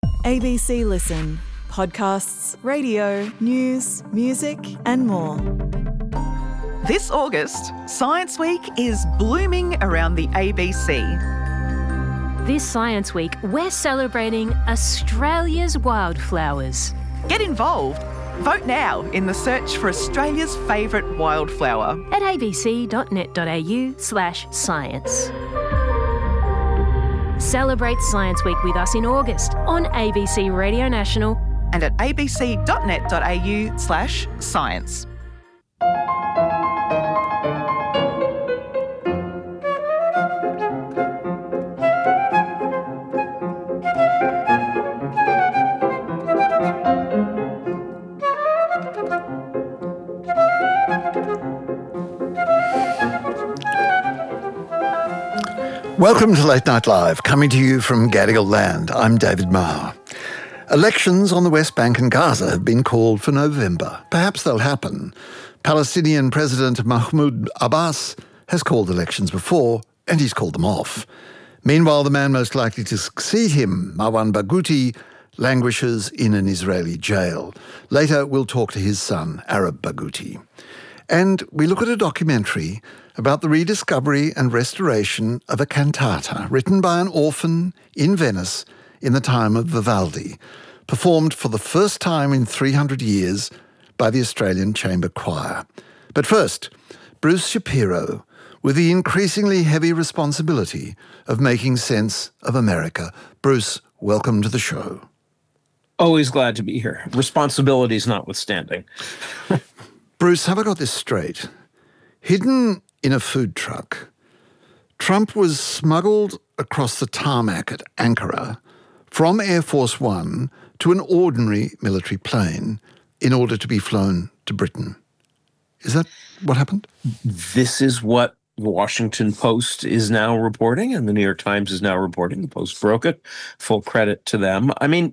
ABC Listen. Podcasts, radio, news, music and more. This August, Science Week is blooming around the ABC. This Science Week, we're celebrating Australia's wildflowers. Get involved. Vote now in the search for Australia's favourite wildflower At abc.net.au/science. Celebrate Science Week with us in August on ABC Radio National and at abc.net.au/science. Welcome to Late Night Live, coming to you from Gadigal Land. I'm David Marr. Elections on the West Bank and Gaza have been called for November. Perhaps they'll happen. Palestinian President Mahmoud Abbas has called elections before, and he's called them off. Meanwhile, the man most likely to succeed him, Marwan Barghouti, languishes in an Israeli jail. Later, we'll talk to his son, Arab Barghouti. And we look at a documentary about the rediscovery and restoration of a cantata written by an orphan in Venice in the time of Vivaldi, performed for the first time in 300 years by the Australian Chamber Choir. But first, Bruce Shapiro, with the increasingly heavy responsibility of making sense of America. Bruce, welcome to the show. Always glad to be here. Responsibilities notwithstanding. Bruce, have I got this straight? Hidden in a food truck, Trump was smuggled across the tarmac at Ankara from Air Force One to an ordinary military plane in order to be flown to Britain. Is that what happened? This is what the Washington Post is now reporting, and the New York Times is now reporting. The Post broke it. Full credit to them. I mean,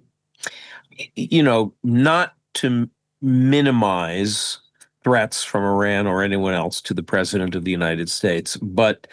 not to minimize threats from Iran or anyone else to the president of the United States. But,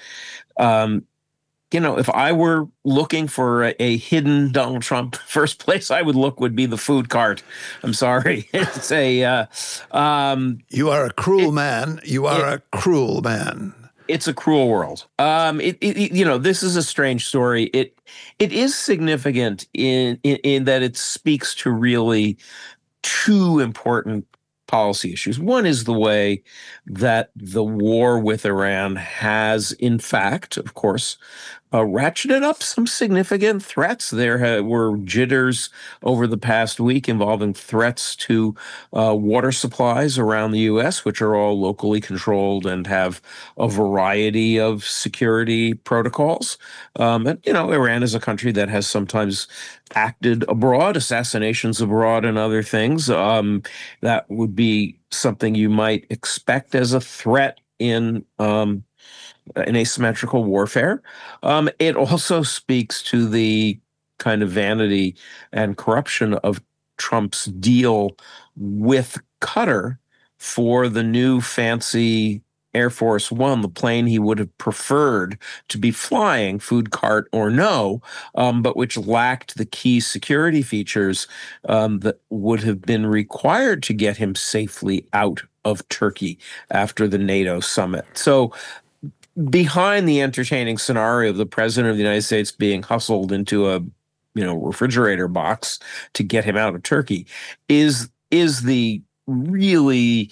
if I were looking for a hidden Donald Trump, first place I would look would be the food cart. I'm sorry. It's a... you are a cruel man. You are a cruel man. It's a cruel world. This is a strange story. It is significant in that it speaks to really two important policy issues. One is the way that the war with Iran has, in fact, of course, ratcheted up some significant threats. There were jitters over the past week involving threats to water supplies around the U.S., which are all locally controlled and have a variety of security protocols. Iran is a country that has sometimes acted abroad, assassinations abroad and other things. That would be something you might expect as a threat in asymmetrical warfare. It also speaks to the kind of vanity and corruption of Trump's deal with Qatar for the new fancy Air Force One, the plane he would have preferred to be flying, food cart or no, but which lacked the key security features that would have been required to get him safely out of Turkey after the NATO summit. So behind the entertaining scenario of the president of the United States being hustled into a refrigerator box to get him out of Turkey is the really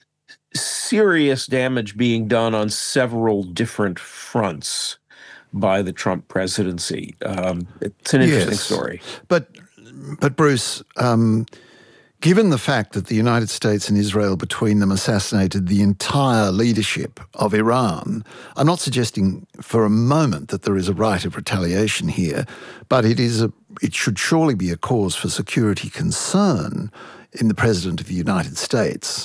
serious damage being done on several different fronts by the Trump presidency. It's an interesting story. But Bruce, given the fact that the United States and Israel between them assassinated the entire leadership of Iran, I'm not suggesting for a moment that there is a right of retaliation here, but it should surely be a cause for security concern in the President of the United States,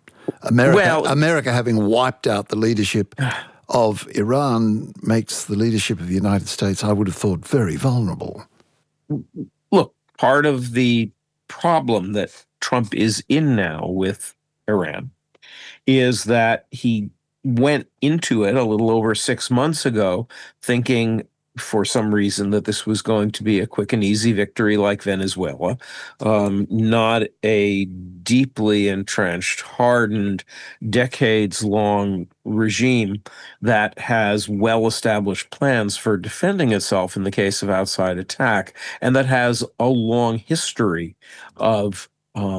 America having wiped out the leadership of Iran makes the leadership of the United States, I would have thought, very vulnerable. Look, part of the problem that Trump is in now with Iran is that he went into it a little over 6 months ago thinking for some reason that this was going to be a quick and easy victory like Venezuela, not a deeply entrenched, hardened, decades-long regime that has well-established plans for defending itself in the case of outside attack, and that has a long history of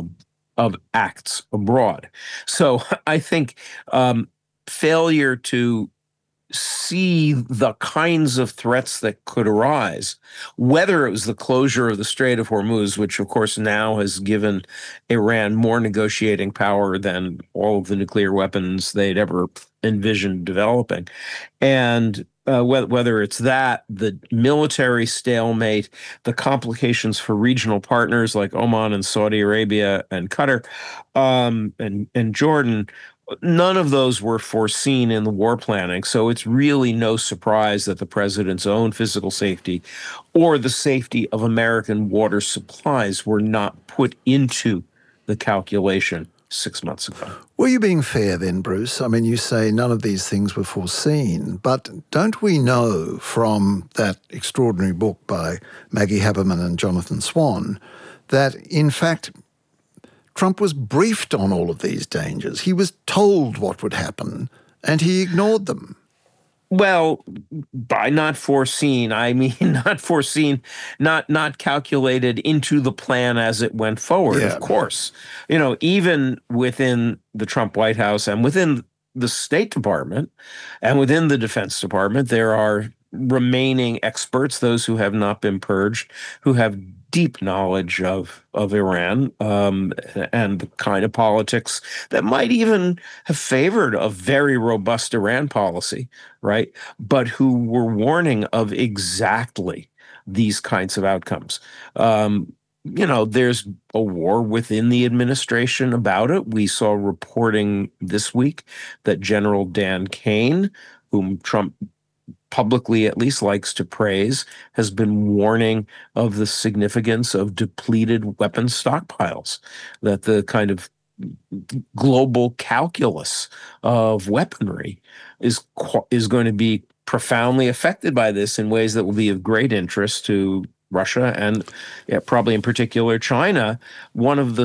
acts abroad. So I think failure to see the kinds of threats that could arise, whether it was the closure of the Strait of Hormuz, which of course now has given Iran more negotiating power than all of the nuclear weapons they'd ever envisioned developing, and whether it's that, the military stalemate, the complications for regional partners like Oman and Saudi Arabia and Qatar, and Jordan. None of those were foreseen in the war planning, so it's really no surprise that the president's own physical safety or the safety of American water supplies were not put into the calculation 6 months ago. Were you being fair then, Bruce? I mean, you say none of these things were foreseen, but don't we know from that extraordinary book by Maggie Haberman and Jonathan Swan that, in fact, Trump was briefed on all of these dangers. He was told what would happen, and he ignored them. Well, by not foreseen, I mean not foreseen, not calculated into the plan as it went forward, of course. You know, even within the Trump White House and within the State Department and within the Defense Department, there are remaining experts, those who have not been purged, who have deep knowledge of Iran and the kind of politics that might even have favored a very robust Iran policy, right? But who were warning of exactly these kinds of outcomes. You know, there's a war within the administration about it. We saw reporting this week that General Dan Kane, whom Trump publicly at least likes to praise, has been warning of the significance of depleted weapons stockpiles, that the kind of global calculus of weaponry is going to be profoundly affected by this in ways that will be of great interest to Russia and probably in particular China. One of the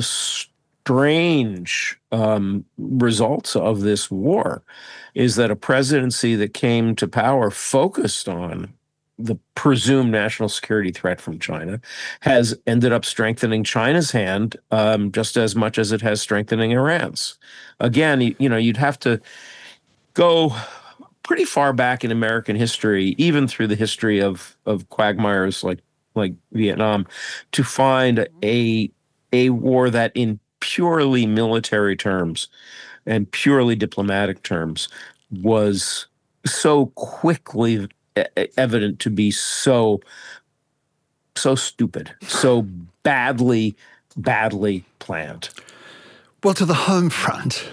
strange results of this war is that a presidency that came to power focused on the presumed national security threat from China has ended up strengthening China's hand just as much as it has strengthening Iran's. Again, you know, you'd have to go pretty far back in American history, even through the history of quagmires like Vietnam, to find a war that in purely military terms and purely diplomatic terms was so quickly evident to be so stupid, so badly planned. Well, to the home front,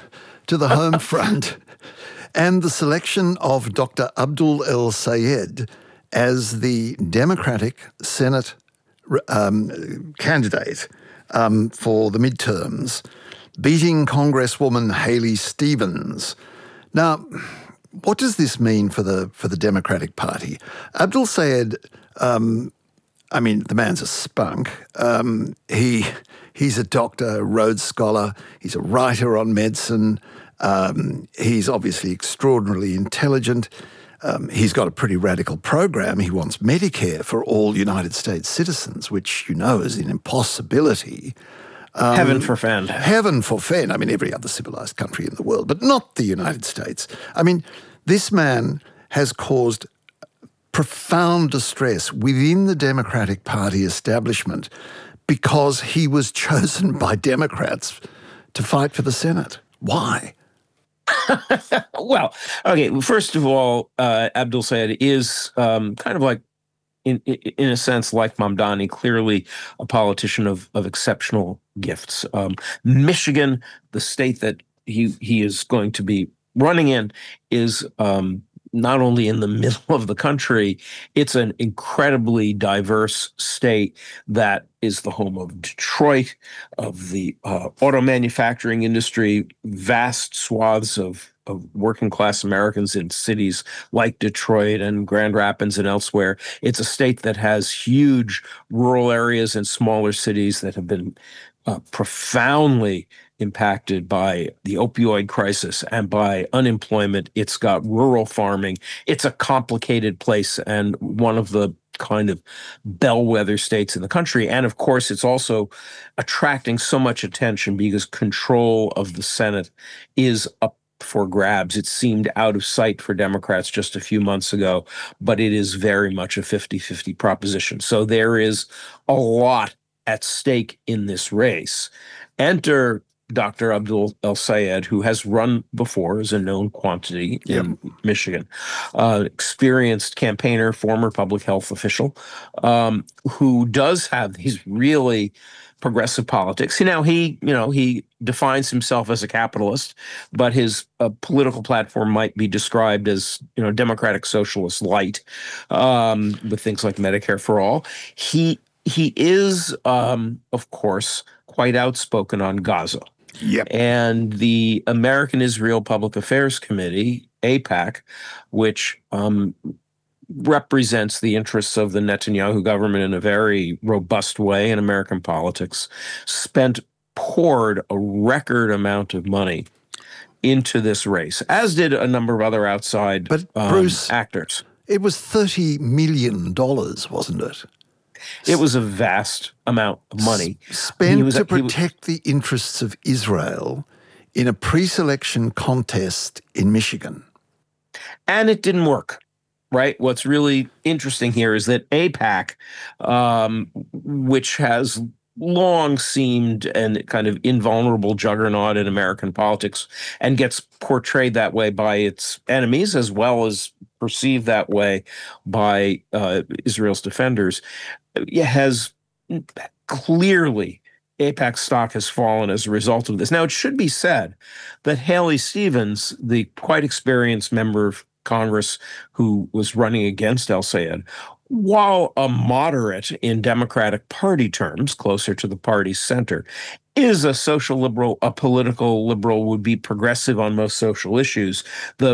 and the selection of Dr. Abdul El Sayed as the Democratic Senate candidate for the midterms, beating Congresswoman Haley Stevens. Now, what does this mean for the Democratic Party? Abdul Sayed, I mean, the man's a spunk. He's a doctor, a Rhodes Scholar. He's a writer on medicine. He's obviously extraordinarily intelligent. He's got a pretty radical program. He wants Medicare for all United States citizens, which, you know, is an impossibility. Heaven forfend. Heaven forfend. I mean, every other civilized country in the world, but not the United States. I mean, this man has caused profound distress within the Democratic Party establishment because he was chosen by Democrats to fight for the Senate. Why? Well, okay, first of all, Abdul Sayed is kind of like, in a sense, like Mamdani, clearly a politician of exceptional gifts. Michigan, the state that he is going to be running in, is not only in the middle of the country, it's an incredibly diverse state that is the home of Detroit, of the auto manufacturing industry, vast swaths of of working class Americans in cities like Detroit and Grand Rapids and elsewhere. It's a state that has huge rural areas and smaller cities that have been profoundly impacted by the opioid crisis and by unemployment. It's got rural farming. It's a complicated place and one of the kind of bellwether states in the country. And of course, it's also attracting so much attention because control of the Senate is up for grabs. It seemed out of sight for Democrats just a few months ago, but it is very much a 50-50 proposition. So there is a lot at stake in this race. Enter Dr. Abdul El-Sayed, who has run before as a known quantity in Michigan, experienced campaigner, former public health official, who does have these really progressive politics. He defines himself as a capitalist, but his political platform might be described as, democratic socialist light, with things like Medicare for all. He is, of course, quite outspoken on Gaza. Yep. And the American Israel Public Affairs Committee, AIPAC, which represents the interests of the Netanyahu government in a very robust way in American politics, poured a record amount of money into this race, as did a number of other outside Bruce, actors. It was $30 million, wasn't it? It was a vast amount of money. Spent to protect the interests of Israel in a pre-selection contest in Michigan. And it didn't work, right? What's really interesting here is that AIPAC, which has long seemed a kind of invulnerable juggernaut in American politics and gets portrayed that way by its enemies as well as perceived that way by Israel's defenders, has clearly, AIPAC stock has fallen as a result of this. Now, it should be said that Haley Stevens, the quite experienced member of Congress who was running against El-Sayed, while a moderate in Democratic Party terms, closer to the party's center, is a social liberal, a political liberal, would be progressive on most social issues. The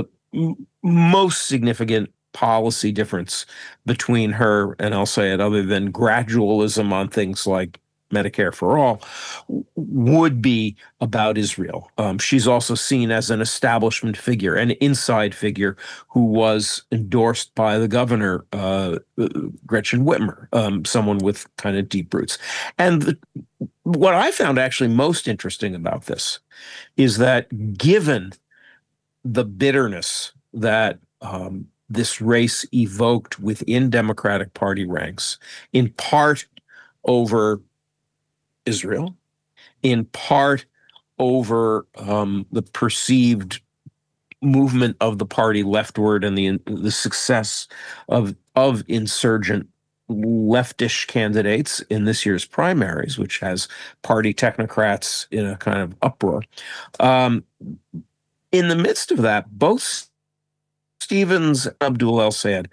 most significant policy difference between her and El-Sayed, other than gradualism on things like Medicare for all, would be about Israel. She's also seen as an establishment figure, an inside figure who was endorsed by the governor, Gretchen Whitmer, someone with kind of deep roots. And what I found actually most interesting about this is that given the bitterness that this race evoked within Democratic Party ranks, in part over Israel, in part over the perceived movement of the party leftward and the success of insurgent leftish candidates in this year's primaries, which has party technocrats in a kind of uproar. In the midst of that, both Stevens and Abdul El-Sayed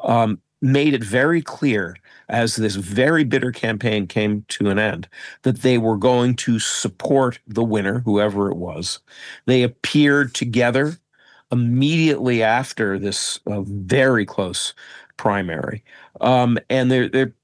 made it very clear as this very bitter campaign came to an end that they were going to support the winner, whoever it was. They appeared together immediately after this very close primary. And they're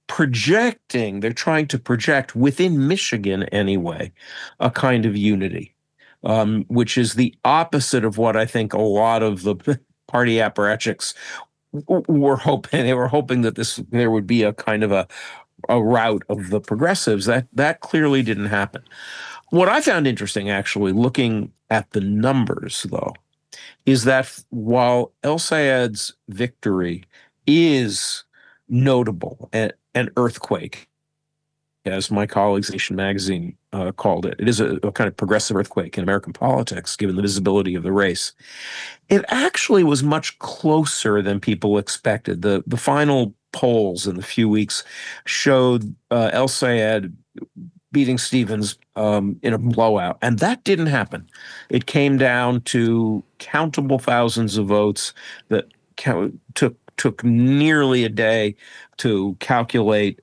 trying to project within Michigan anyway, a kind of unity, which is the opposite of what I think a lot of the party apparatchiks were hoping. They were hoping that there would be a kind of a rout of the progressives. That clearly didn't happen. What I found interesting, actually, looking at the numbers, though, is that while El-Sayed's victory is notable, an earthquake, as my colleagues Nation Magazine called it. It is a kind of progressive earthquake in American politics, given the visibility of the race. It actually was much closer than people expected. The final polls in the few weeks showed El-Sayed beating Stevens in a blowout, and that didn't happen. It came down to countable thousands of votes that took nearly a day to calculate.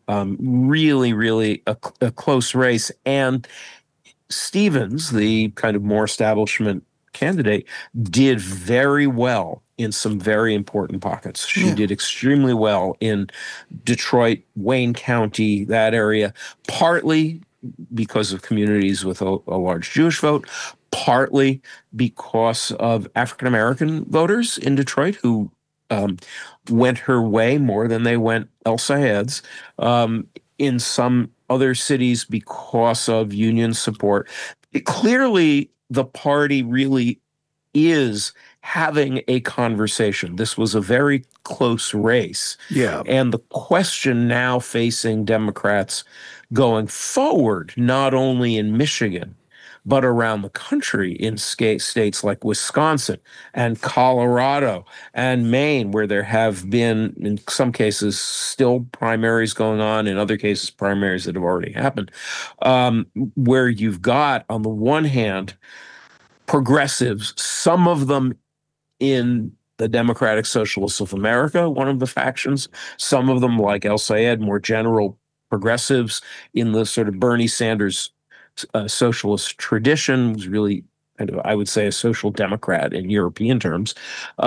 Really a close race. And Stevens, the kind of more establishment candidate, did very well in some very important pockets. She did extremely well in Detroit, Wayne County, that area, partly because of communities with a large Jewish vote, partly because of African-American voters in Detroit who went her way more than they went El Sayed's. In some other cities because of union support. Clearly, the party really is having a conversation. This was a very close race. Yeah. And the question now facing Democrats going forward, not only in Michigan, but around the country in states like Wisconsin and Colorado and Maine, where there have been, in some cases, still primaries going on, in other cases, primaries that have already happened, where you've got, on the one hand, progressives, some of them in the Democratic Socialists of America, one of the factions, some of them like El Sayed, more general progressives in the sort of Bernie Sanders socialist tradition, was really, I would say, a social democrat in European terms.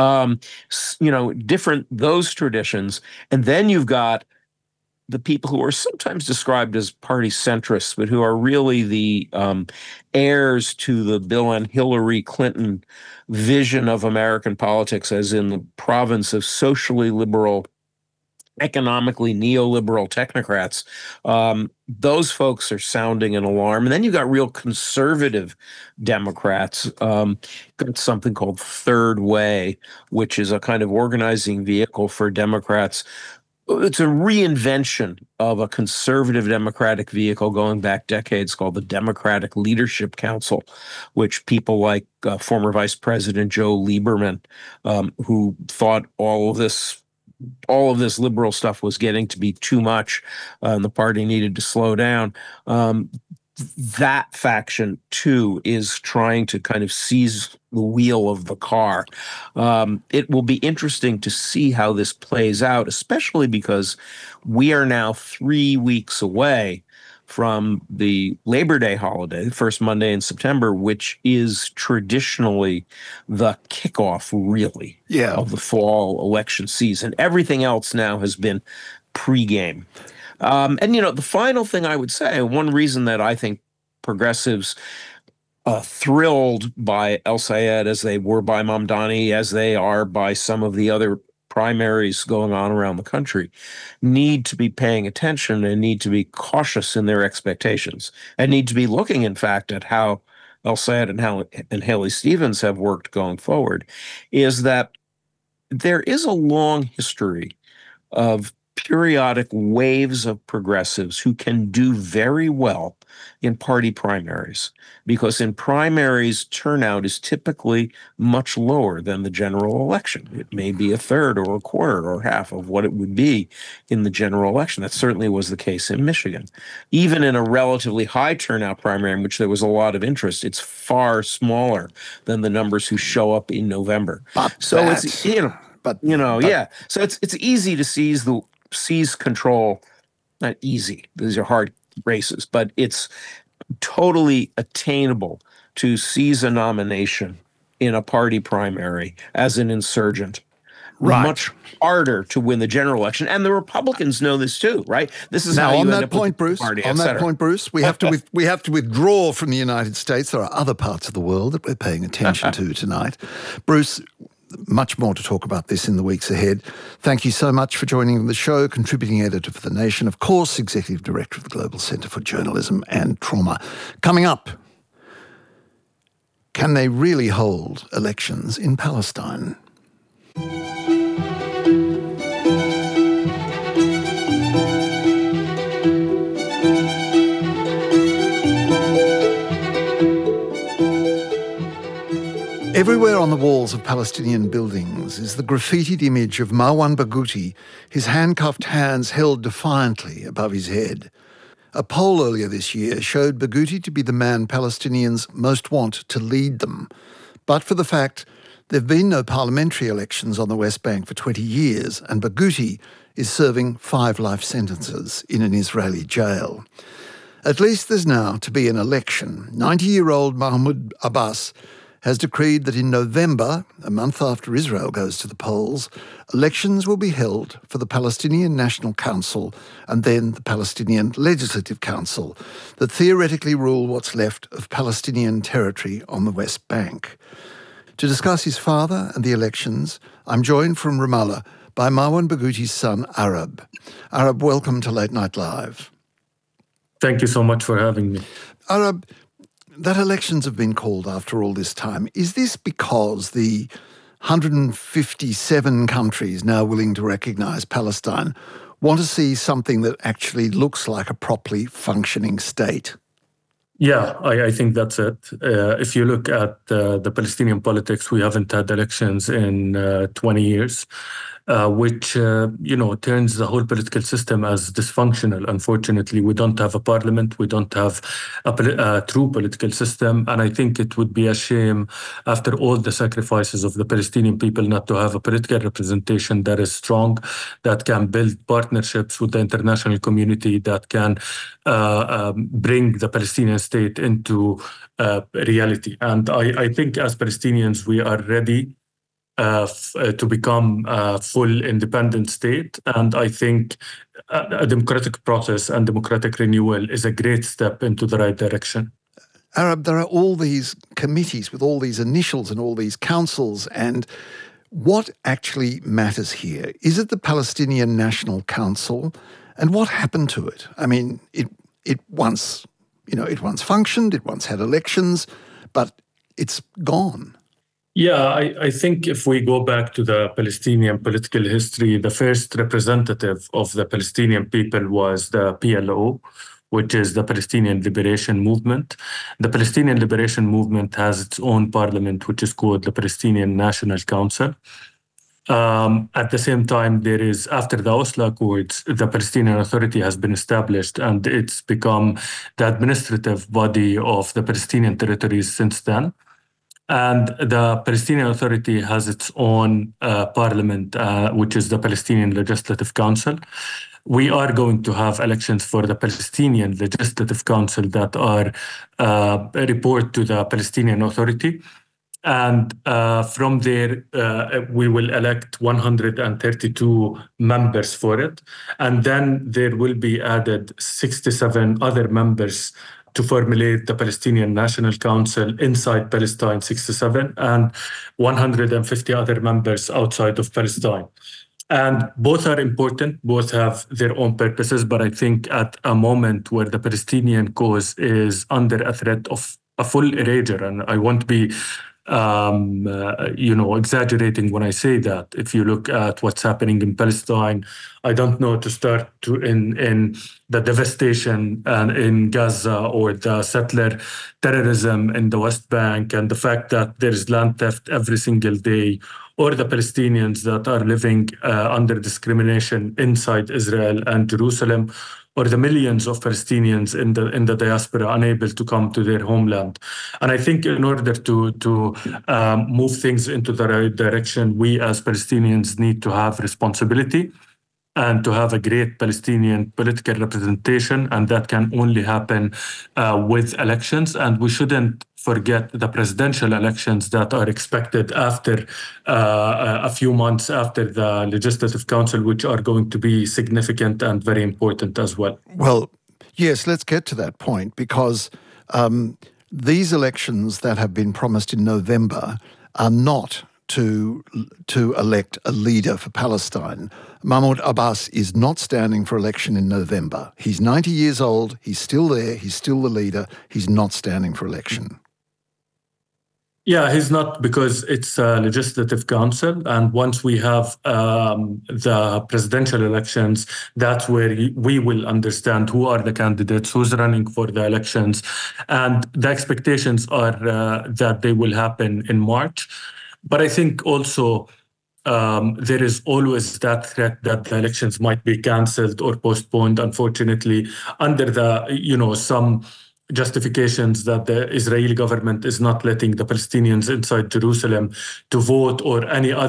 Different those traditions. And then you've got the people who are sometimes described as party centrists, but who are really the heirs to the Bill and Hillary Clinton vision of American politics as in the province of socially liberal, economically neoliberal technocrats. Those folks are sounding an alarm. And then you've got real conservative Democrats. Got something called Third Way, which is a kind of organizing vehicle for Democrats. It's a reinvention of a conservative Democratic vehicle going back decades called the Democratic Leadership Council, which people like former Vice President Joe Lieberman, who thought all of this liberal stuff was getting to be too much, and the party needed to slow down. That faction, too, is trying to kind of seize the wheel of the car. It will be interesting to see how this plays out, especially because we are now 3 weeks away from the Labor Day holiday, the first Monday in September, which is traditionally the kickoff, really, of the fall election season. Everything else now has been pregame. The final thing I would say, one reason that I think progressives thrilled by El Sayed as they were by Mamdani, as they are by some of the other primaries going on around the country, need to be paying attention and need to be cautious in their expectations and need to be looking, in fact, at how El Sayed and Haley Stevens have worked going forward, is that there is a long history of periodic waves of progressives who can do very well in party primaries, because in primaries, turnout is typically much lower than the general election. It may be a third or a quarter or half of what it would be in the general election. That certainly was the case in Michigan. Even in a relatively high turnout primary in which there was a lot of interest, it's far smaller than the numbers who show up in November. So it's easy to seize control. Not easy. These are hard races, but it's totally attainable to seize a nomination in a party primary as an insurgent. Right. Much harder to win the general election, and the Republicans know this too, right? This is now how you on end that up point, with the Bruce. party, on that point, Bruce, we have to withdraw from the United States. There are other parts of the world that we're paying attention to tonight, Bruce. Much more to talk about this in the weeks ahead. Thank you so much for joining the show, contributing editor for The Nation, of course, executive director of the Global Centre for Journalism and Trauma. Coming up, can they really hold elections in Palestine? Everywhere on the walls of Palestinian buildings is the graffitied image of Marwan Barghouti, his handcuffed hands held defiantly above his head. A poll earlier this year showed Barghouti to be the man Palestinians most want to lead them. But for the fact there have been no parliamentary elections on the West Bank for 20 years, and Barghouti is serving 5 life sentences in an Israeli jail. At least there's now to be an election. 90-year-old Mahmoud Abbas has decreed that in November, a month after Israel goes to the polls, elections will be held for the Palestinian National Council and then the Palestinian Legislative Council that theoretically rule what's left of Palestinian territory on the West Bank. To discuss his father and the elections, I'm joined from Ramallah by Marwan Barghouti's son, Arab. Arab, welcome to Late Night Live. Thank you so much for having me. Arab, that elections have been called after all this time. Is this because the 157 countries now willing to recognise Palestine want to see something that actually looks like a properly functioning state? Yeah, I think that's it. If you look at the Palestinian politics, we haven't had elections in 20 years. Which turns the whole political system as dysfunctional. Unfortunately, we don't have a parliament, we don't have a true political system, and I think it would be a shame after all the sacrifices of the Palestinian people not to have a political representation that is strong, that can build partnerships with the international community, that can bring the Palestinian state into reality. And I think as Palestinians, we are ready to become a full independent state. And I think a democratic process and democratic renewal is a great step into the right direction. Arab, there are all these committees with all these initials and all these councils, and what actually matters here? Is it the Palestinian National Council? And what happened to it? I mean, it once functioned, it once had elections, but it's gone. Yeah, I think if we go back to the Palestinian political history, the first representative of the Palestinian people was the PLO, which is the Palestinian Liberation Movement. The Palestinian Liberation Movement has its own parliament, which is called the Palestinian National Council. At the same time, after the Oslo Accords, the Palestinian Authority has been established, and it's become the administrative body of the Palestinian territories since then. And the Palestinian Authority has its own parliament, which is the Palestinian Legislative Council. We are going to have elections for the Palestinian Legislative Council that are report to the Palestinian Authority. And from there, we will elect 132 members for it. And then there will be added 67 other members to formulate the Palestinian National Council inside Palestine, 67, and 150 other members outside of Palestine. And both are important, both have their own purposes, but I think at a moment where the Palestinian cause is under a threat of a full erasure, and I won't be exaggerating when I say that. If you look at what's happening in Palestine, I don't know to start in the devastation in Gaza or the settler terrorism in the West Bank and the fact that there is land theft every single day, or the Palestinians that are living under discrimination inside Israel and Jerusalem, or the millions of Palestinians in the diaspora unable to come to their homeland. And I think in order to move things into the right direction, we as Palestinians need to have responsibility and to have a great Palestinian political representation, and that can only happen with elections. And we shouldn't forget the presidential elections that are expected after a few months after the Legislative Council, which are going to be significant and very important as well. Well, yes, let's get to that point, because these elections that have been promised in November are not to elect a leader for Palestine. Mahmoud Abbas is not standing for election in November. He's 90 years old. He's still there. He's still the leader. He's not standing for election. Yeah, he's not, because it's a legislative council. And once we have the presidential elections, that's where we will understand who are the candidates, who's running for the elections. And the expectations are that they will happen in March. But I think also there is always that threat that the elections might be cancelled or postponed, unfortunately, under the, some justifications that the Israeli government is not letting the Palestinians inside Jerusalem to vote, or any other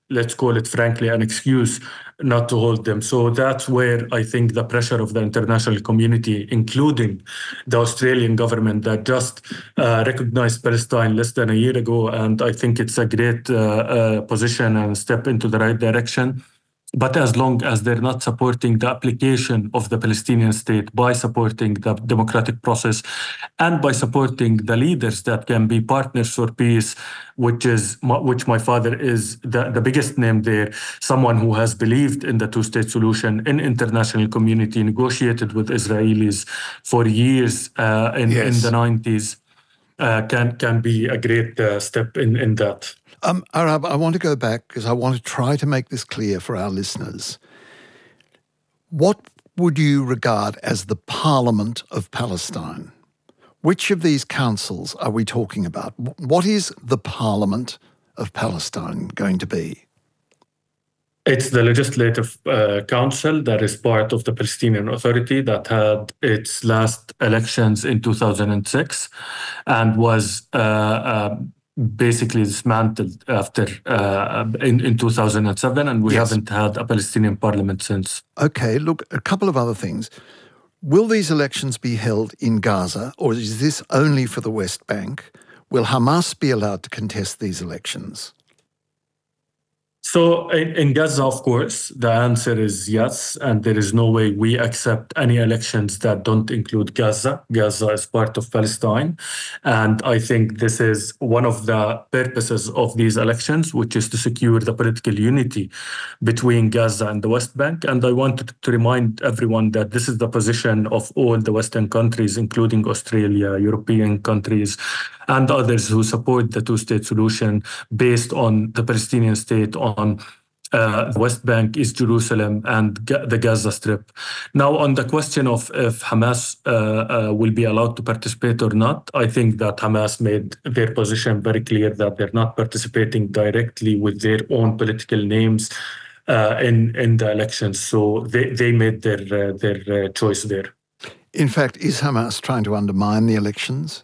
let's call it frankly, an excuse not to hold them. So that's where I think the pressure of the international community, including the Australian government that just recognized Palestine less than a year ago. And I think it's a great position and a step into the right direction. But as long as they're not supporting the application of the Palestinian state by supporting the democratic process and by supporting the leaders that can be partners for peace, which my father is the biggest name there, someone who has believed in the two-state solution in international community, negotiated with Israelis for years in the 90s, can be a great step in that. Arab, I want to go back because I want to try to make this clear for our listeners. What would you regard as the Parliament of Palestine? Which of these councils are we talking about? What is the Parliament of Palestine going to be? It's the Legislative Council that is part of the Palestinian Authority that had its last elections in 2006 and was basically dismantled after in 2007, and we haven't had a Palestinian parliament since. Okay, look, a couple of other things. Will these elections be held in Gaza, or is this only for the West Bank? Will Hamas be allowed to contest these elections? So in Gaza, of course, the answer is yes, and there is no way we accept any elections that don't include Gaza. Gaza is part of Palestine, and I think this is one of the purposes of these elections, which is to secure the political unity between Gaza and the West Bank. And I wanted to remind everyone that this is the position of all the Western countries, including Australia, European countries, and others who support the two-state solution based on the Palestinian state on the West Bank, East Jerusalem, and the Gaza Strip. Now, on the question of if Hamas will be allowed to participate or not, I think that Hamas made their position very clear that they're not participating directly with their own political names in the elections. So they made their choice there. In fact, is Hamas trying to undermine the elections?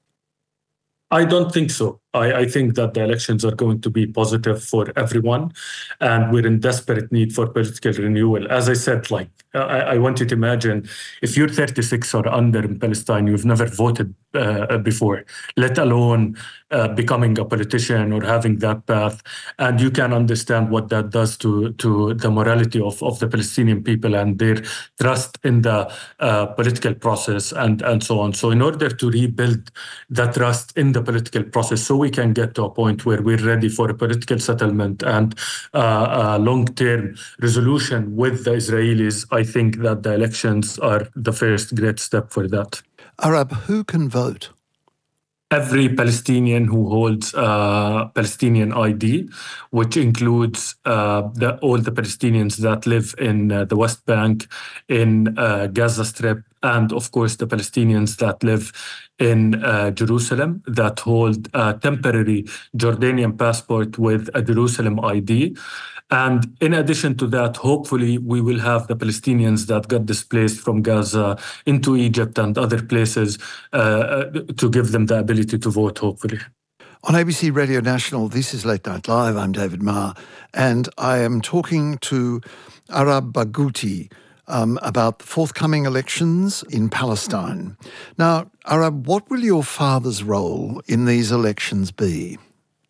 I don't think so. I think that the elections are going to be positive for everyone, and we're in desperate need for political renewal. As I said, I want you to imagine if you're 36 or under in Palestine, you've never voted before, let alone becoming a politician or having that path. And you can understand what that does to the morality of the Palestinian people and their trust in the political process and so on. So in order to rebuild that trust in the political process, so we can get to a point where we're ready for a political settlement and a long-term resolution with the Israelis, I think that the elections are the first great step for that. Arab, who can vote? Every Palestinian who holds a Palestinian ID, which includes all the Palestinians that live in the West Bank, in Gaza Strip, and of course the Palestinians that live in Jerusalem that hold a temporary Jordanian passport with a Jerusalem ID. And in addition to that, hopefully we will have the Palestinians that got displaced from Gaza into Egypt and other places to give them the ability to vote, hopefully. On ABC Radio National, this is Late Night Live. I'm David Marr, and I am talking to Arab Barghouti about the forthcoming elections in Palestine. Now, Arab, what will your father's role in these elections be?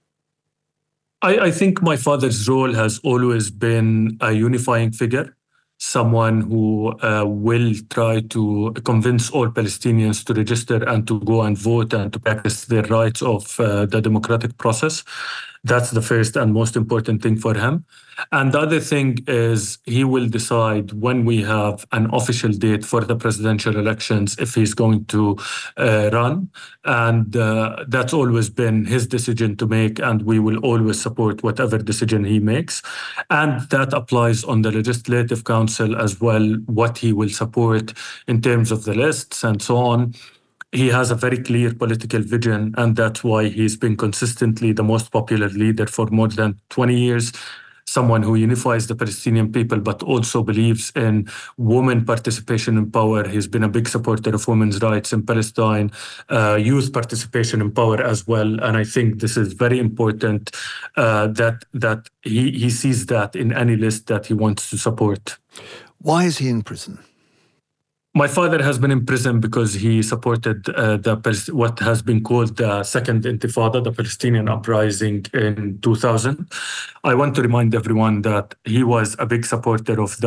I think my father's role has always been a unifying figure, someone who will try to convince all Palestinians to register and to go and vote and to practice their rights of the democratic process. That's the first and most important thing for him. And the other thing is he will decide when we have an official date for the presidential elections if he's going to run. And that's always been his decision to make, and we will always support whatever decision he makes. And that applies on the Legislative Council as well, what he will support in terms of the lists and so on. He has a very clear political vision, and that's why he's been consistently the most popular leader for more than 20 years. someone who unifies the Palestinian people, but also believes in women participation in power. He's been a big supporter of women's rights in Palestine, youth participation in power as well. And I think this is very important that he sees that in any list that he wants to support. Why is he in prison? My father has been in prison because he supported what has been called the Second Intifada, the Palestinian uprising in 2000. I want to remind everyone that he was a big supporter of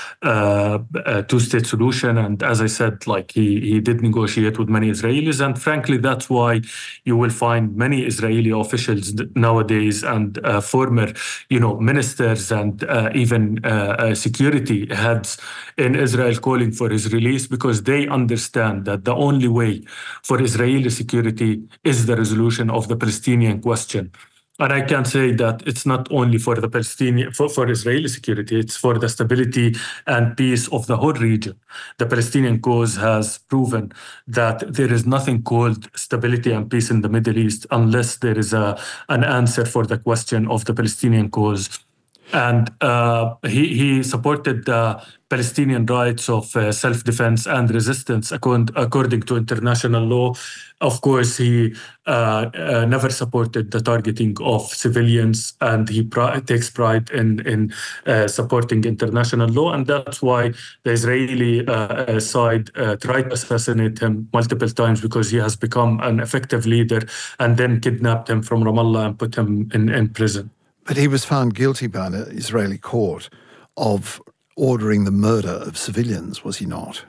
the two-state solution. And as I said, like he did negotiate with many Israelis. And frankly, that's why you will find many Israeli officials nowadays and former, ministers and even security heads in Israel calling for his release, because they understand that the only way for Israeli security is the resolution of the Palestinian question. And I can say that it's not only for the for Israeli security, it's for the stability and peace of the whole region. The Palestinian cause has proven that there is nothing called stability and peace in the Middle East unless there is an answer for the question of the Palestinian cause. And he supported the Palestinian rights of self-defense and resistance according to international law. Of course, he never supported the targeting of civilians, and he takes pride in supporting international law. And that's why the Israeli side tried to assassinate him multiple times, because he has become an effective leader, and then kidnapped him from Ramallah and put him in prison. But he was found guilty by an Israeli court of ordering the murder of civilians, was he not?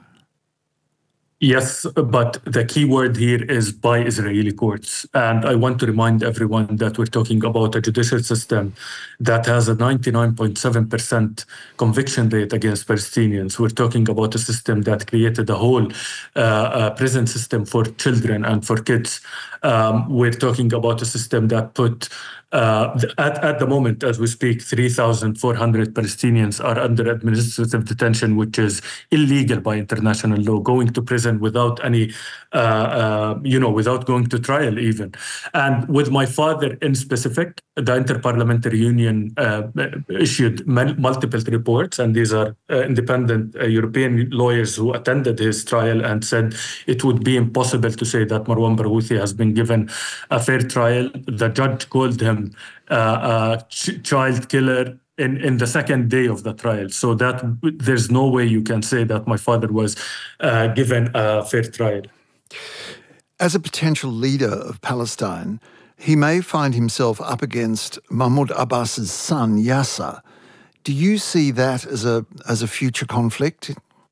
Yes, but the key word here is by Israeli courts. And I want to remind everyone that we're talking about a judicial system that has a 99.7% conviction rate against Palestinians. We're talking about a system that created a whole prison system for children and for kids. We're talking about a system that put at the moment, as we speak, 3,400 Palestinians are under administrative detention, which is illegal by international law, going to prison without any, without going to trial even. And with my father in specific, the Interparliamentary Union issued multiple reports, and these are independent European lawyers who attended his trial and said it would be impossible to say that Marwan Barghouti has been given a fair trial. The judge called him a child killer in the second day of the trial. So that there's no way you can say that my father was given a fair trial. As a potential leader of Palestine, he may find himself up against Mahmoud Abbas's son, Yasser. Do you see that as a future conflict?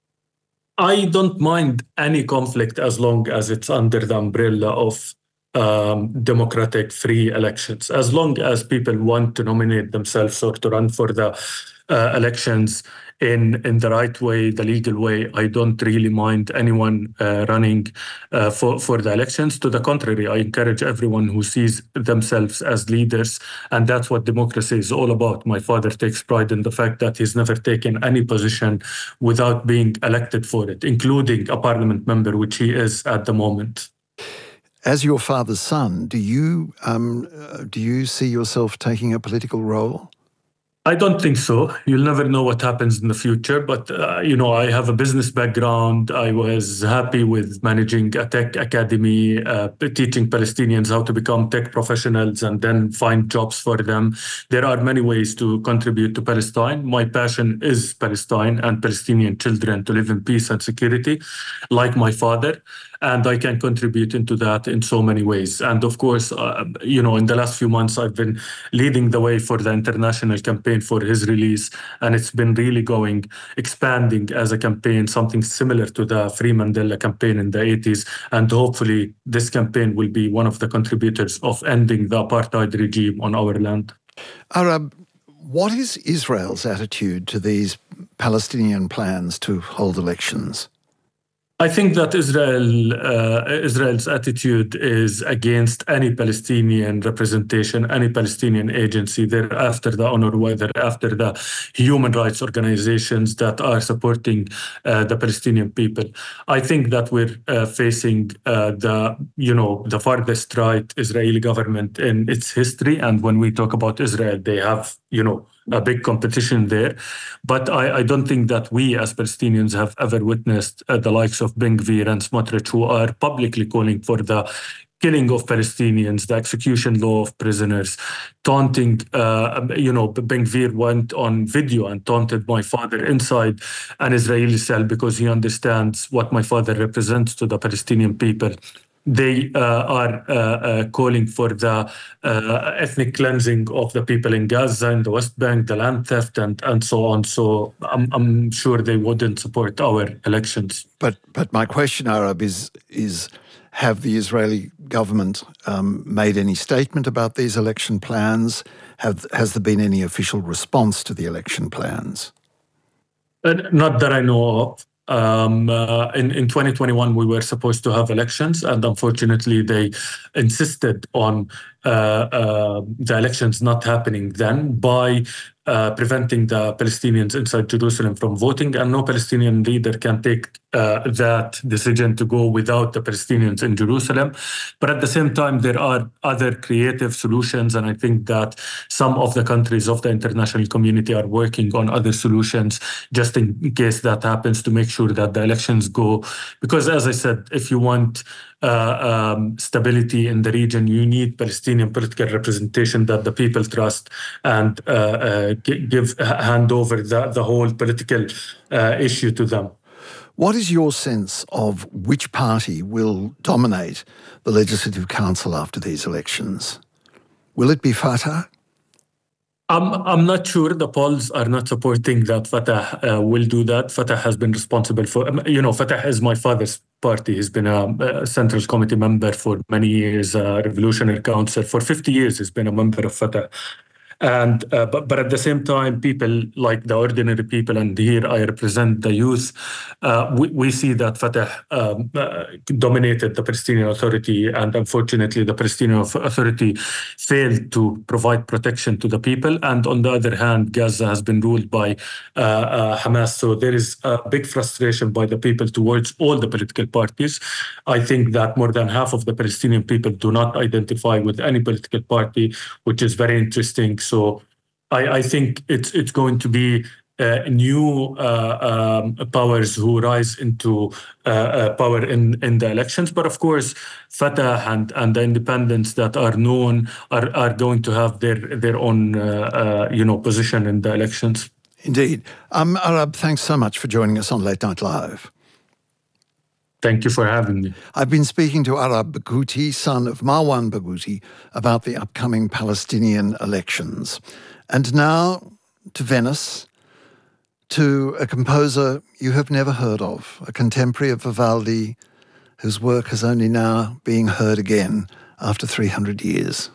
I don't mind any conflict as long as it's under the umbrella of democratic, free elections. As long as people want to nominate themselves or to run for the elections in the right way, the legal way, I don't really mind anyone running for the elections. To the contrary, I encourage everyone who sees themselves as leaders, and that's what democracy is all about. My father takes pride in the fact that he's never taken any position without being elected for it, including a parliament member, which he is at the moment. As your father's son, do you see yourself taking a political role? I don't think so. You'll never know what happens in the future. But, I have a business background. I was happy with managing a tech academy, teaching Palestinians how to become tech professionals and then find jobs for them. There are many ways to contribute to Palestine. My passion is Palestine and Palestinian children to live in peace and security, like my father. And I can contribute into that in so many ways. And of course, in the last few months, I've been leading the way for the international campaign for his release. And it's been really expanding as a campaign, something similar to the Free Mandela campaign in the 80s. And hopefully this campaign will be one of the contributors of ending the apartheid regime on our land. Arab, what is Israel's attitude to these Palestinian plans to hold elections? I think that Israel's attitude is against any Palestinian representation, any Palestinian agency. They're after the UNRWA, they're after the human rights organizations that are supporting the Palestinian people. I think that we're facing the farthest right Israeli government in its history. And when we talk about Israel, they have, a big competition there. But I don't think that we as Palestinians have ever witnessed the likes of Ben Gvir and Smotrich, who are publicly calling for the killing of Palestinians, the execution law of prisoners, taunting, Ben Gvir went on video and taunted my father inside an Israeli cell because he understands what my father represents to the Palestinian people. They are calling for the ethnic cleansing of the people in Gaza, in the West Bank, the land theft, and so on. So I'm sure they wouldn't support our elections. But my question, Arab, is have the Israeli government made any statement about these election plans? Has there been any official response to the election plans? Not that I know of. In 2021, we were supposed to have elections, and unfortunately, they insisted on the elections not happening then by preventing the Palestinians inside Jerusalem from voting, and no Palestinian leader can take that decision to go without the Palestinians in Jerusalem. But at the same time, there are other creative solutions, and I think that some of the countries of the international community are working on other solutions just in case that happens, to make sure that the elections go. Because as I said, if you want stability in the region, you need Palestinian political representation that the people trust, and hand over the whole political issue to them. What is your sense of which party will dominate the Legislative Council after these elections? Will it be Fatah? I'm not sure. The polls are not supporting that Fatah will do that. Fatah has been responsible for, Fatah is my father's party. He's been a Central Committee member for many years, a Revolutionary Council. For 50 years, he's been a member of Fatah. And but at the same time, people like the ordinary people, and here I represent the youth, we see that Fatah dominated the Palestinian Authority, and unfortunately the Palestinian Authority failed to provide protection to the people. And on the other hand, Gaza has been ruled by Hamas. So there is a big frustration by the people towards all the political parties. I think that more than half of the Palestinian people do not identify with any political party, which is very interesting. So I think it's going to be new powers who rise into power in the elections. But of course, Fatah and the independents that are known are going to have their own position in the elections. Indeed. Arab, thanks so much for joining us on Late Night Live. Thank you for having me. I've been speaking to Arab Barghouti, son of Marwan Barghouti, about the upcoming Palestinian elections. And now to Venice, to a composer you have never heard of, a contemporary of Vivaldi, whose work is only now being heard again after 300 years.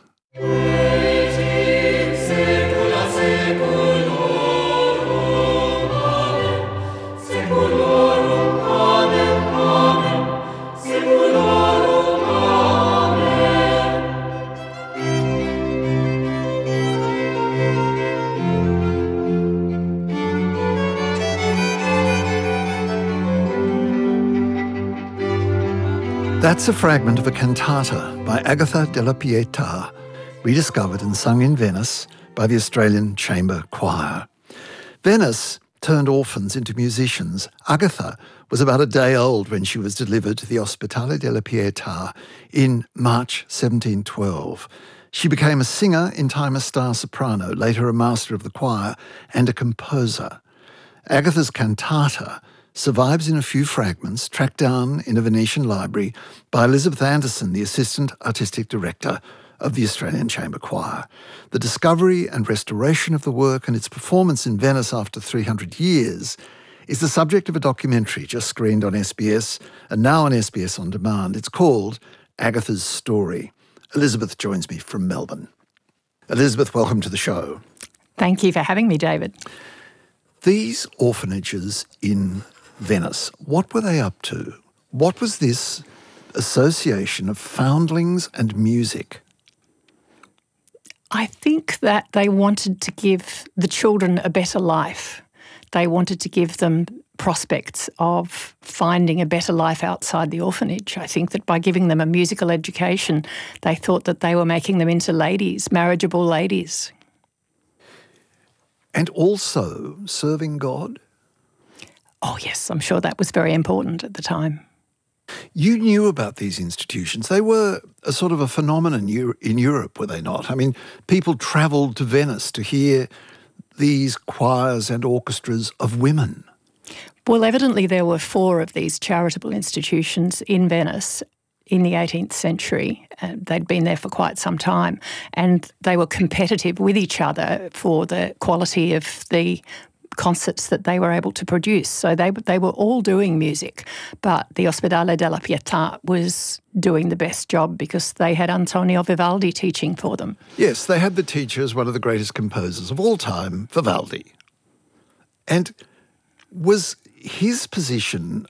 That's a fragment of a cantata by Agatha della Pietà, rediscovered and sung in Venice by the Australian Chamber Choir. Venice turned orphans into musicians. Agatha was about a day old when she was delivered to the Ospedale della Pietà in March 1712. She became a singer, in time a star soprano, later a master of the choir and a composer. Agatha's cantata survives in a few fragments tracked down in a Venetian library by Elizabeth Anderson, the Assistant Artistic Director of the Australian Chamber Choir. The discovery and restoration of the work and its performance in Venice after 300 years is the subject of a documentary just screened on SBS and now on SBS On Demand. It's called Agatha's Story. Elizabeth joins me from Melbourne. Elizabeth, welcome to the show. Thank you for having me, David. These orphanages in Venice, what were they up to? What was this association of foundlings and music? I think that they wanted to give the children a better life. They wanted to give them prospects of finding a better life outside the orphanage. I think that by giving them a musical education, they thought that they were making them into ladies, marriageable ladies. And also serving God? Oh, yes, I'm sure that was very important at the time. You knew about these institutions. They were a sort of a phenomenon in Europe, were they not? I mean, people travelled to Venice to hear these choirs and orchestras of women. Well, evidently there were 4 of these charitable institutions in Venice in the 18th century. They'd been there for quite some time, and they were competitive with each other for the quality of the concerts that they were able to produce. So they were all doing music, but the Ospedale della Pietà was doing the best job because they had Antonio Vivaldi teaching for them. Yes, they had the teacher as one of the greatest composers of all time, Vivaldi. And was his position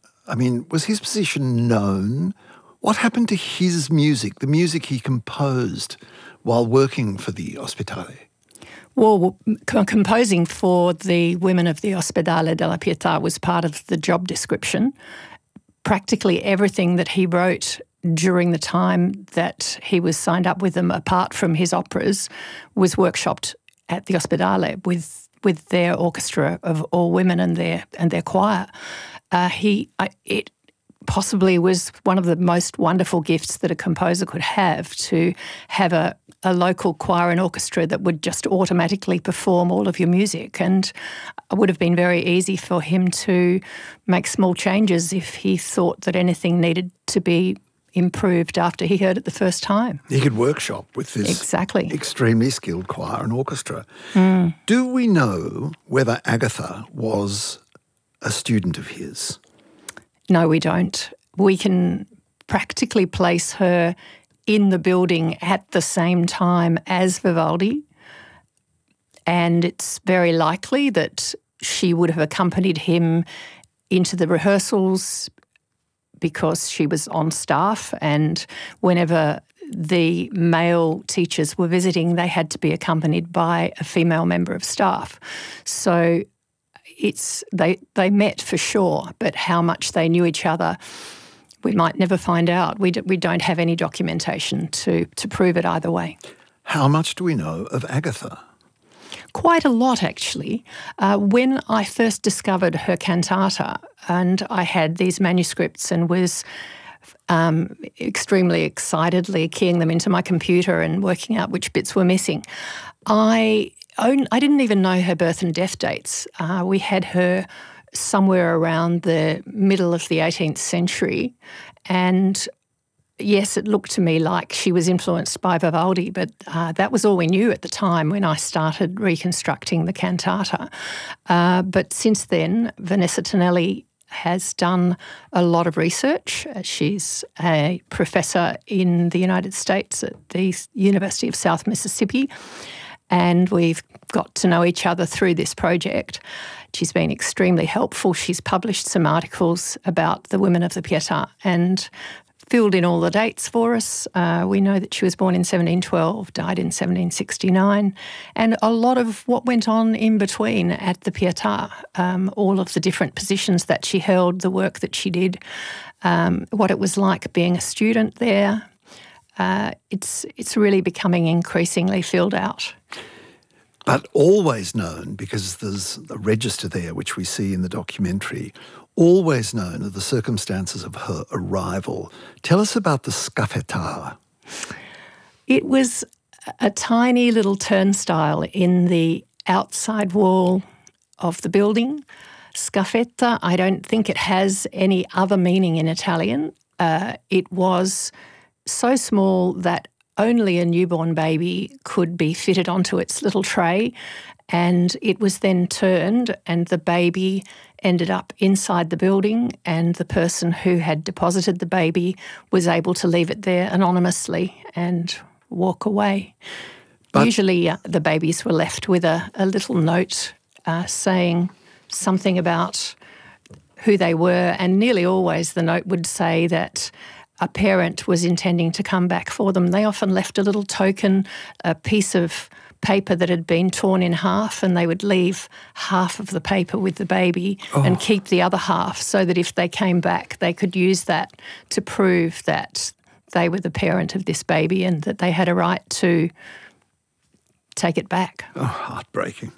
known? What happened to his music, the music he composed while working for the Ospedale? Well, composing for the women of the Ospedale della Pietà was part of the job description. Practically everything that he wrote during the time that he was signed up with them, apart from his operas, was workshopped at the Ospedale with their orchestra of all women and their choir. It possibly was one of the most wonderful gifts that a composer could have, to have a local choir and orchestra that would just automatically perform all of your music. And it would have been very easy for him to make small changes if he thought that anything needed to be improved after he heard it the first time. He could workshop with this extremely skilled choir and orchestra. Do we know whether Agatha was a student of his? No, we don't. We can practically place her in the building at the same time as Vivaldi, and it's very likely that she would have accompanied him into the rehearsals because she was on staff, and whenever the male teachers were visiting, they had to be accompanied by a female member of staff. So they met for sure, but how much they knew each other, we might never find out. We don't have any documentation to prove it either way. How much do we know of Agatha? Quite a lot, actually. When I first discovered her cantata, and I had these manuscripts and was extremely excitedly keying them into my computer and working out which bits were missing, I didn't even know her birth and death dates. We had her somewhere around the middle of the 18th century, and yes, it looked to me like she was influenced by Vivaldi, but that was all we knew at the time when I started reconstructing the cantata. But since then, Vanessa Tonelli has done a lot of research. She's a professor in the United States at the University of South Mississippi, and we've got to know each other through this project. She's been extremely helpful. She's published some articles about the women of the Pietà and filled in all the dates for us. We know that she was born in 1712, died in 1769, and a lot of what went on in between at the Pietà, all of the different positions that she held, the work that she did, what it was like being a student there. It's really becoming increasingly filled out. But always known, because there's a register there which we see in the documentary, always known of the circumstances of her arrival. Tell us about the scaffetta. It was a tiny little turnstile in the outside wall of the building. Scaffetta, I don't think it has any other meaning in Italian. It was so small that only a newborn baby could be fitted onto its little tray, and it was then turned and the baby ended up inside the building, and the person who had deposited the baby was able to leave it there anonymously and walk away. But usually the babies were left with a little note saying something about who they were, and nearly always the note would say that a parent was intending to come back for them. They often left a little token, a piece of paper that had been torn in half, and they would leave half of the paper with the baby and keep the other half, so that if they came back, they could use that to prove that they were the parent of this baby and that they had a right to take it back. Oh, heartbreaking.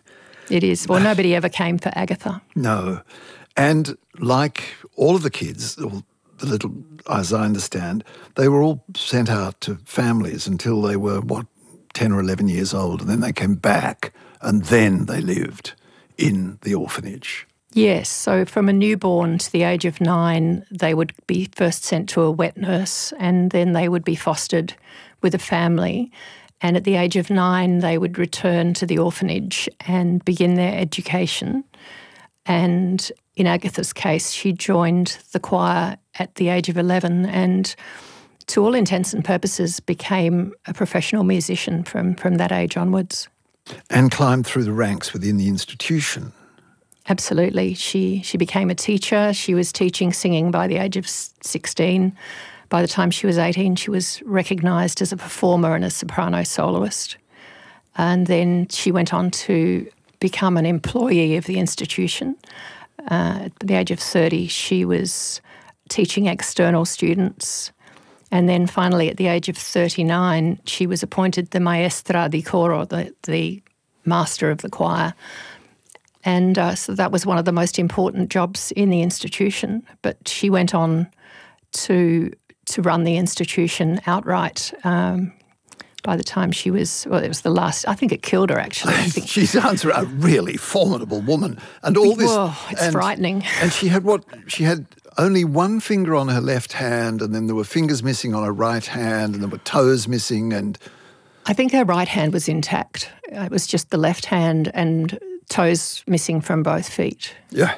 It is. Well, nobody ever came for Agatha. No. And like all of the kids, or the little, as I understand, they were all sent out to families until they were, 10 or 11 years old, and then they came back, and then they lived in the orphanage. Yes, so from a newborn to the age of 9, they would be first sent to a wet nurse, and then they would be fostered with a family. And at the age of 9, they would return to the orphanage and begin their education. And in Agatha's case, she joined the choir at the age of 11 and, to all intents and purposes, became a professional musician from that age onwards. And climbed through the ranks within the institution. Absolutely. She became a teacher. She was teaching singing by the age of 16. By the time she was 18, she was recognised as a performer and a soprano soloist. And then she went on to become an employee of the institution. At the age of 30, she was teaching external students. And then finally, at the age of 39, she was appointed the maestra di coro, the master of the choir. And so that was one of the most important jobs in the institution. But she went on to run the institution outright. By the time she was, it was the last, I think it killed her actually. She sounds a really formidable woman. And all this... Whoa, it's frightening. And she had She had only one finger on her left hand, and then there were fingers missing on her right hand, and there were toes missing, and... I think her right hand was intact. It was just the left hand and toes missing from both feet. Yeah.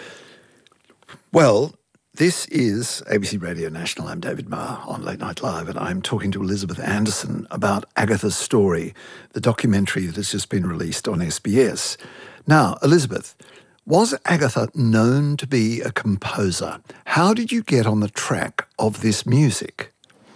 Well, this is ABC Radio National. I'm David Marr on Late Night Live, and I'm talking to Elizabeth Anderson about Agatha's Story, the documentary that has just been released on SBS. Now, Elizabeth, was Agatha known to be a composer? How did you get on the track of this music?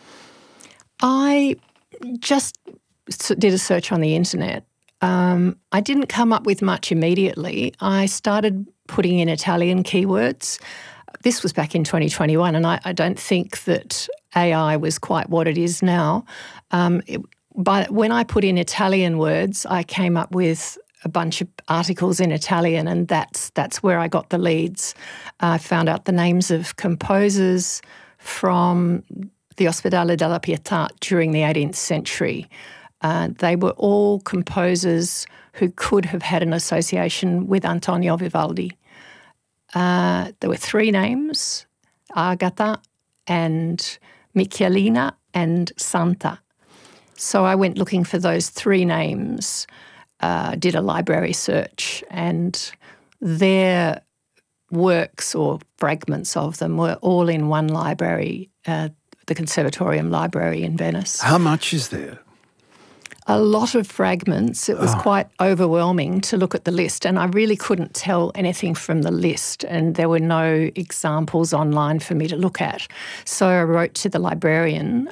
I just did a search on the internet. I didn't come up with much immediately. I started putting in Italian keywords. This was back in 2021, and I don't think that AI was quite what it is now. But when I put in Italian words, I came up with a bunch of articles in Italian, and that's where I got the leads. I found out the names of composers from the Ospedale della Pietà during the 18th century. They were all composers who could have had an association with Antonio Vivaldi. There were 3 names, Agatha and Michelina and Santa. So I went looking for those 3 names, did a library search, and their works or fragments of them were all in one library, the Conservatorium Library in Venice. How much is there? A lot of fragments. It was quite overwhelming to look at the list, and I really couldn't tell anything from the list, and there were no examples online for me to look at. So I wrote to the librarian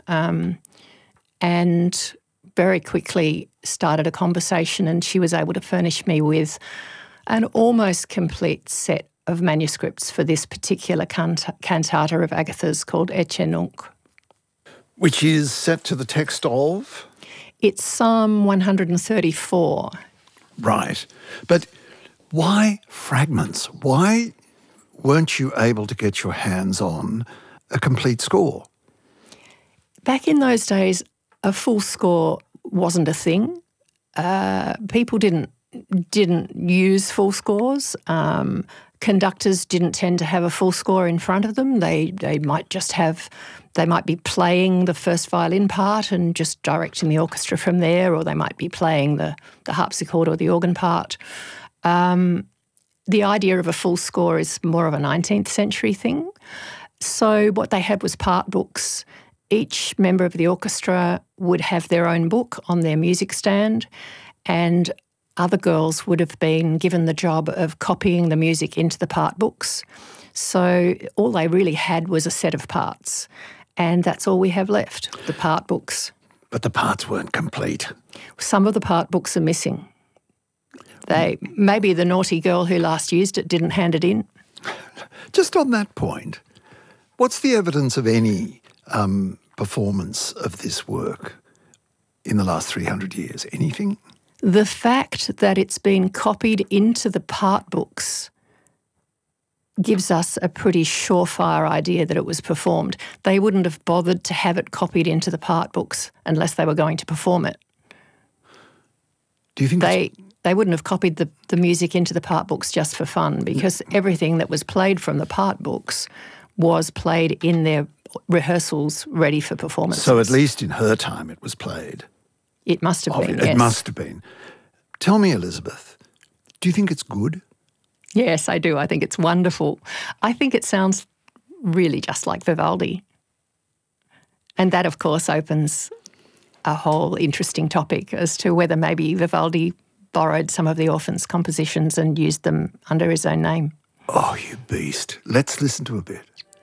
and very quickly started a conversation, and she was able to furnish me with an almost complete set of manuscripts for this particular cantata of Agatha's called Ecce Nunc. Which is set to the text of? It's Psalm 134. Right. But why fragments? Why weren't you able to get your hands on a complete score? Back in those days, a full score wasn't a thing. People didn't use full scores. Conductors didn't tend to have a full score in front of them. They might be playing the first violin part and just directing the orchestra from there, or they might be playing the harpsichord or the organ part. The idea of a full score is more of a 19th century thing. So what they had was part books. Each member of the orchestra would have their own book on their music stand, and other girls would have been given the job of copying the music into the part books. So all they really had was a set of parts, and that's all we have left, the part books. But the parts weren't complete. Some of the part books are missing. Maybe the naughty girl who last used it didn't hand it in. Just on that point, what's the evidence of any performance of this work in the last 300 years? Anything? The fact that it's been copied into the part books gives us a pretty surefire idea that it was performed. They wouldn't have bothered to have it copied into the part books unless they were going to perform it. Do you think they wouldn't have copied the music into the part books just for fun, because everything that was played from the part books was played in their rehearsals ready for performance. So at least in her time it was played? It must have been, yes. It must have been. Tell me, Elizabeth, do you think it's good? Yes, I do. I think it's wonderful. I think it sounds really just like Vivaldi. And that, of course, opens a whole interesting topic as to whether maybe Vivaldi borrowed some of the Orphan's compositions and used them under his own name. Oh, you beast. Let's listen to a bit.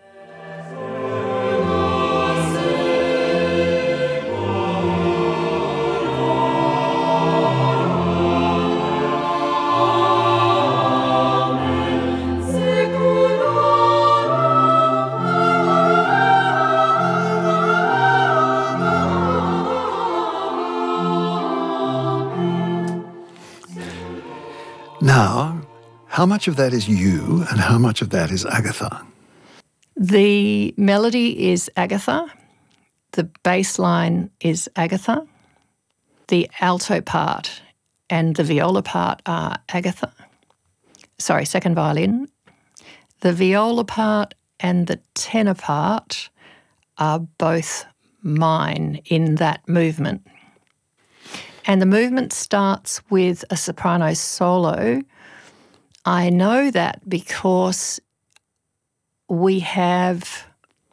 Now, how much of that is you and how much of that is Agatha? The melody is Agatha. The bass line is Agatha. The alto part and the viola part are Agatha. Sorry, second violin. The viola part and the tenor part are both mine in that movement. And the movement starts with a soprano solo. I know that because we have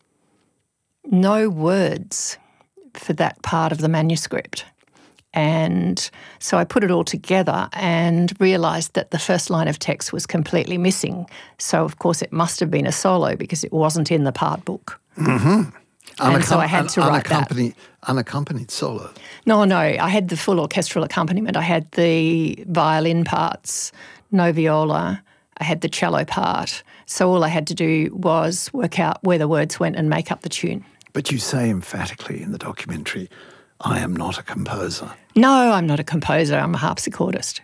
no words for that part of the manuscript. And so I put it all together and realised that the first line of text was completely missing. So, of course, it must have been a solo because it wasn't in the part book. Mm-hmm. And so I had to write that. Unaccompanied solo? No, I had the full orchestral accompaniment. I had the violin parts, no viola. I had the cello part. So all I had to do was work out where the words went and make up the tune. But you say emphatically in the documentary, I am not a composer. No, I'm not a composer. I'm a harpsichordist.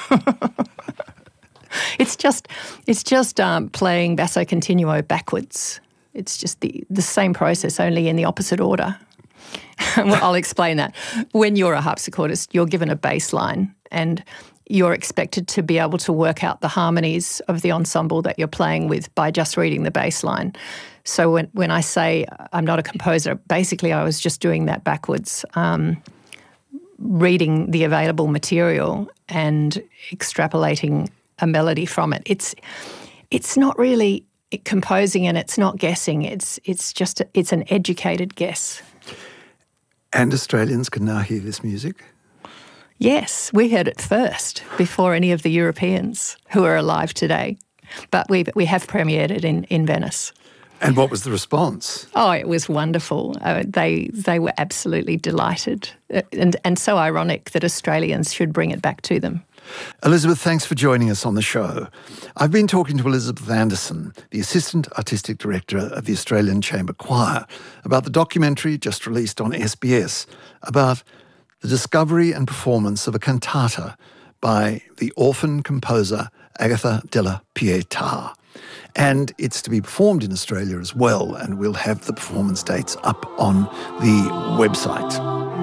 It's just playing basso continuo backwards. It's just the same process, only in the opposite order. Well, I'll explain that. When you're a harpsichordist, you're given a bass line and you're expected to be able to work out the harmonies of the ensemble that you're playing with by just reading the bass line. So when I say I'm not a composer, basically I was just doing that backwards, reading the available material and extrapolating a melody from it. It's not really composing and it's not guessing. It's an educated guess. And Australians can now hear this music? Yes, we heard it first before any of the Europeans who are alive today. But we have premiered it in Venice. And what was the response? Oh, it was wonderful. They were absolutely delighted, and so ironic that Australians should bring it back to them. Elizabeth, thanks for joining us on the show. I've been talking to Elizabeth Anderson, the Assistant Artistic Director of the Australian Chamber Choir, about the documentary just released on SBS about the discovery and performance of a cantata by the orphan composer Agatha della Pietà. And it's to be performed in Australia as well, and we'll have the performance dates up on the website.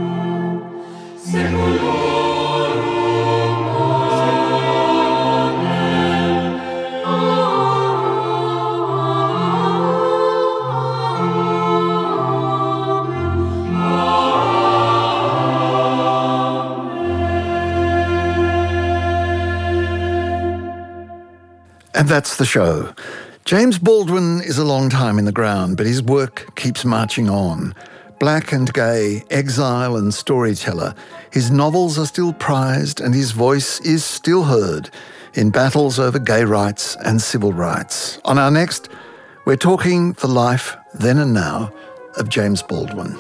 And that's the show. James Baldwin is a long time in the ground, but his work keeps marching on. Black and gay, exile and storyteller, his novels are still prized and his voice is still heard in battles over gay rights and civil rights. On our next, we're talking the life, then and now, of James Baldwin.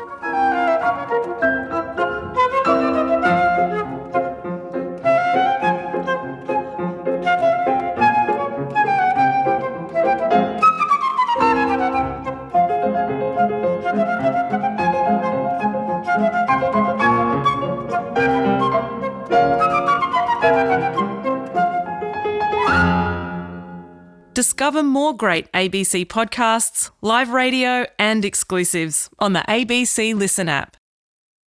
Discover more great ABC podcasts, live radio and exclusives on the ABC Listen app.